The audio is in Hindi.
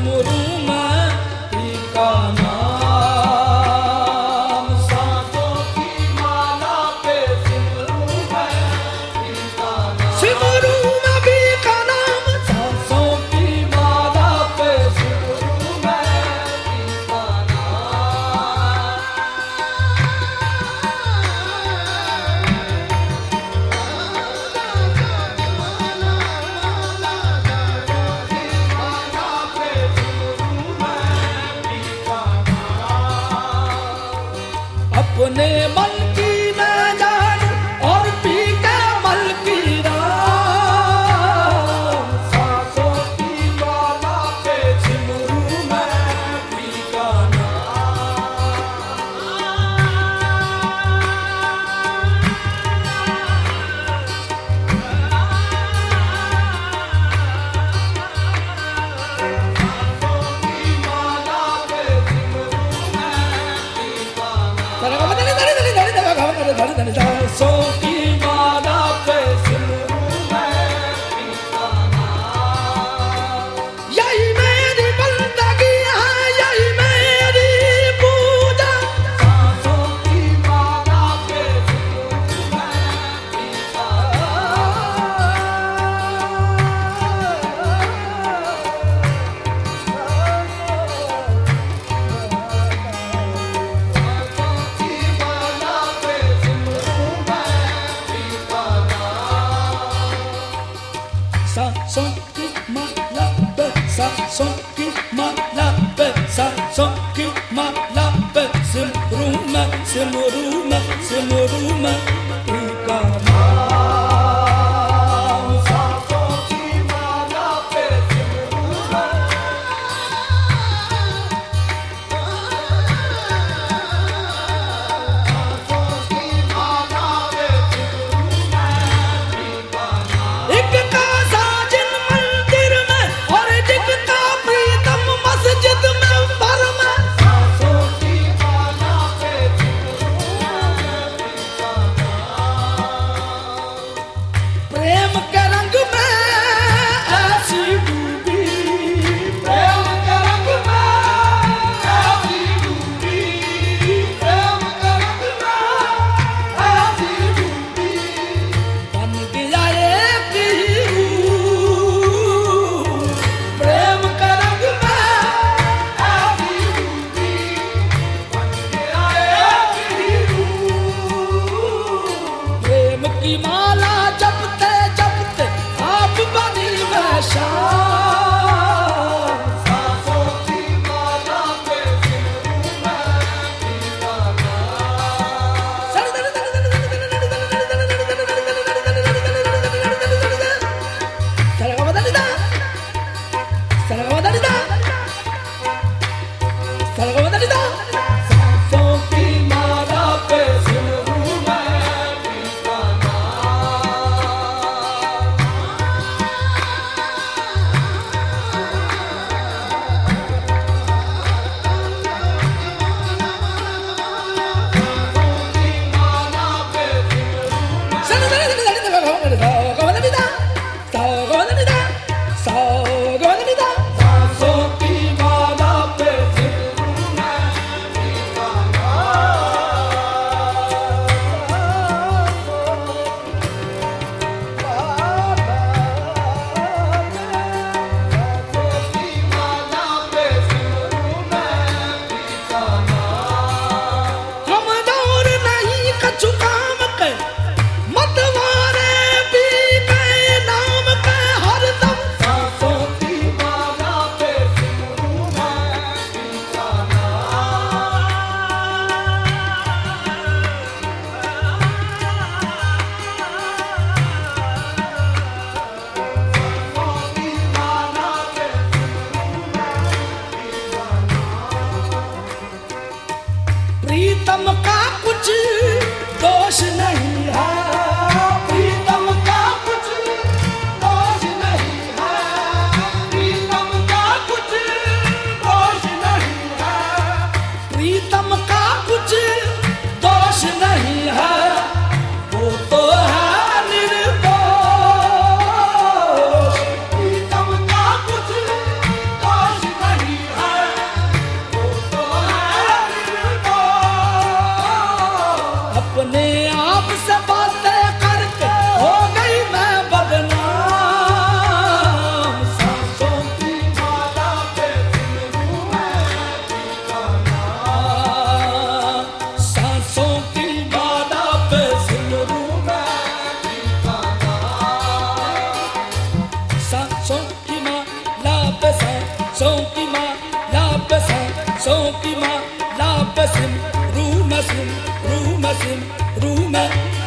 सिमरू मैं टीका नाम। सांसों की माला पे सिमरू मैं टीका नाम। सिमरू मैं भी का नाम। सांसों की माला पे सिमरू मैं टीका नाम। अपने मन की न जानू और पी के मल की राम। सांसों की माला पे सिमरू मैं टीका सांसों की माला पे सिमरू मैं टीका नाम। यही मेरी बंदगी है, यही मेरी पूजा। सांसों की माला पे सिमरू मैं टीका सांसों की माला पे, सांसों की माला पे, सांसों की माला पे सिमरू मैं टीका नाम। सांसों की माला पे सिमरू मैं। सांसों की माला पे सिमरू मैं टीका नाम। एक का साजिन मंदिर में और एक का प्रीतम मस्जिद में पर मैं। सांसों की माला पे सिमरू मैं टीका नाम। प्रेम के रंग में ऐसी डूबी, प्रेम के रंग में ऐसी डूबी, प्रेम के रंग में ऐसी डूबी। बन गया एक ही रूप, प्रेम के रंग में ऐसी डूबी। बन गया एक ही रूप। प्रेम की माला जपते जपते بسم روما سم روما سم روما